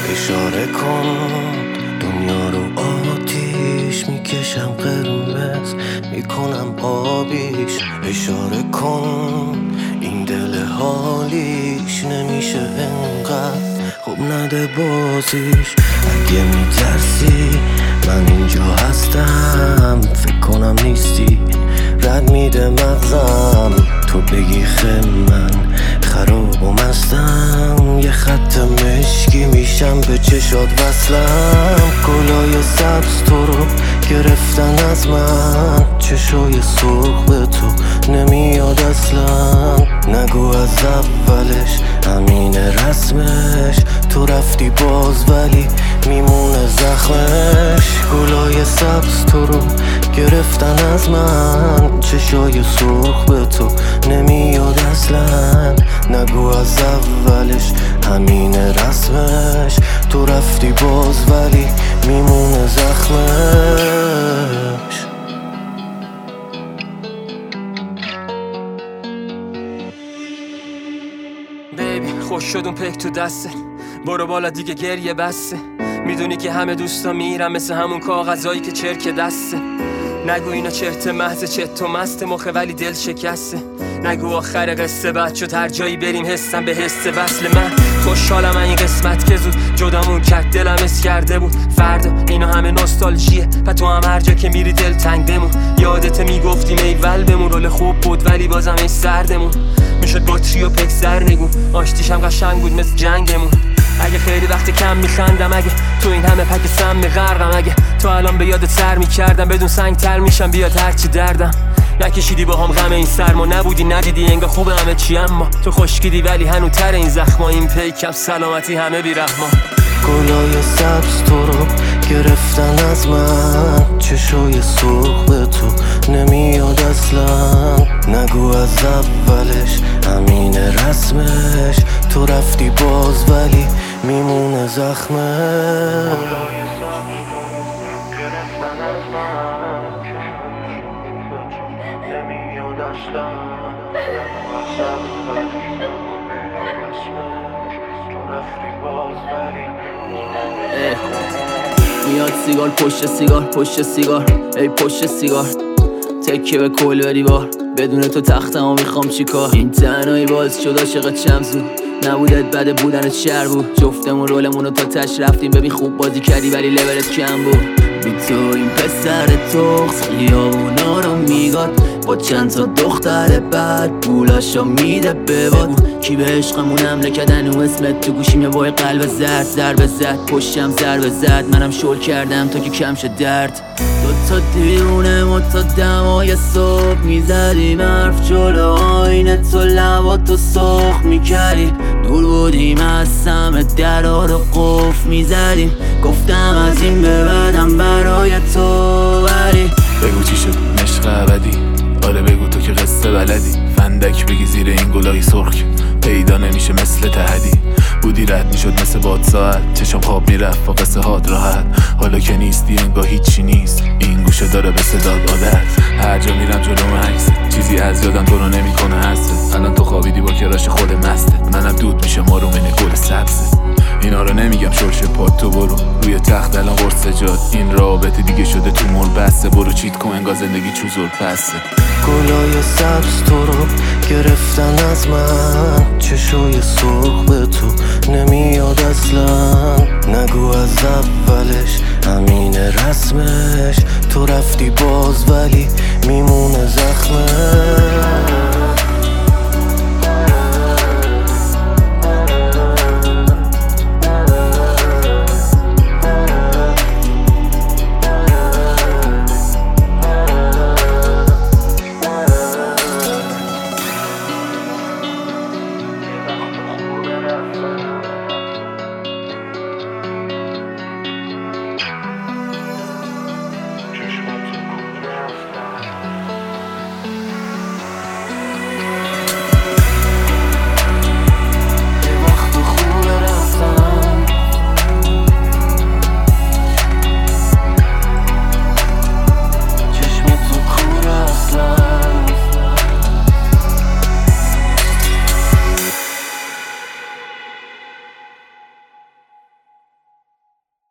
اشاره کن دنیا رو آتیش میکشم، قرمز میکنم آبیش. اشاره کن این دل حالیش نمیشه انقدر خوب نده بازیش. اگه میترسی من اینجا هستم، فکر کنم نیستی رد میده مغزم. تو بگی خیلی من خراب و مستم، یه خط مشکی میشم به چشات وصلم. گلای سبز تو رو گرفتن از من، چشای سرخ به تو نمیاد اصلا. نگو از اولش همین رسمش، تو رفتی باز ولی میمونه زخمش. گلای سبز تو رو گرفتن از من، چشای سرخ به تو نمیاد اصلا. نگو از اولش همین رسمش، تو رفتی باز ولی میمونه زخمش. بیبی خوش شد اون پیک تو دسته، برو بالا دیگه گریه بسته. میدونی که همه دوستا میرم مثل همون کاغذایی که چرک دسته. نگو اینا چرت محض چت و مست مخه ولی دل شکسته. نگو آخر قصه بعد شد هر جایی بریم حسم به حس وصل. من خوشحالم این قسمت که زود جدامون کرد، دلم اس کرده بود فردا اینا همه نوستالژیه. و تو هم هر جا که میری دل تنگ بمون، یادت میگفتیم ایول بمون. رول خوب بود ولی بازم ای سردمون میشد بطری و پک سرنگون. آشتیش هم قشنگ بود مثل جنگمون. اگه خیلی وقت کم میخندم، اگه تو این همه پک سم میغرقم، اگه تو الان به یادت سر میکردم بدون سنگ تر میشم بیاد هرچی دردم. نکشیدی با هم غم این سرما، نبودی ندیدی انگار خوب همه چی، اما تو خشکیدی ولی هنو تر این زخما. این پیکم سلامتی همه بیرحما. گلای سبز تو رو گرفتن از من، چشای سرخ به تو نمیاد اصلا. نگو از اولش همین رسمش، تو رفتی باز ولی میمونه زخمش. میاد سیگار پشت سیگار پشت سیگار، ای پشت سیگار تکیه به کل به دیوار. بدون تو تختمو میخوام چیکار؟ این تنهایی باز شد عاشقت چم زود، نبودت بده بودنت شر بود. جفتمون رولمونو تا تش رفتیم، ببین خوب بازی کردی ولی لولت کم بود. بی تو این پسر تخص خیابونا رو میگاد، با چند تا دختر بعد پولاشو میده به باد. کی به عشقمون حمله کردن و اسمت تو گوشیم یه وای قلب زرد ضربه زد، پشتم ضربه زد، منم شل کردم تا که کم شد درد. دوتا دیونه ما تا دمای صبح میزدیم حرف جلو آینه، تو لباتو سرخ میکردی. دور بودیم از سم درا رو قفل میزدیم، گفتم از این به بعدم برای تو ولی. بگو چی شد عشق ابدی، آره بگو تو که قصه بلدی. فندک بگی زیر این گلای سرخ پیدا نمیشه مثل تهدی. بودی رد میشد مثل باد ساعت، چشم خواب میرفت با قصه هات راحت. حالا که نیستی انگاه هیچی نیست، این گوشه داره به صدات عادت. هر جا میرم جلوم عکست، چیزی از یادم تو رو نمیکنه حست. الان تو خوابیدی با کراش خود مستت، منم دود میشم آرومینه گل سبزه. اینا رو نمیگم شرش پاد، تو برو روی تخت الان قرص جاد. این رابطه دیگه شده تو مر بسته، برو چیت کن انگار زندگی چوزور پسته. گلای سبز تو رو گرفتن از من، چشای سرخ به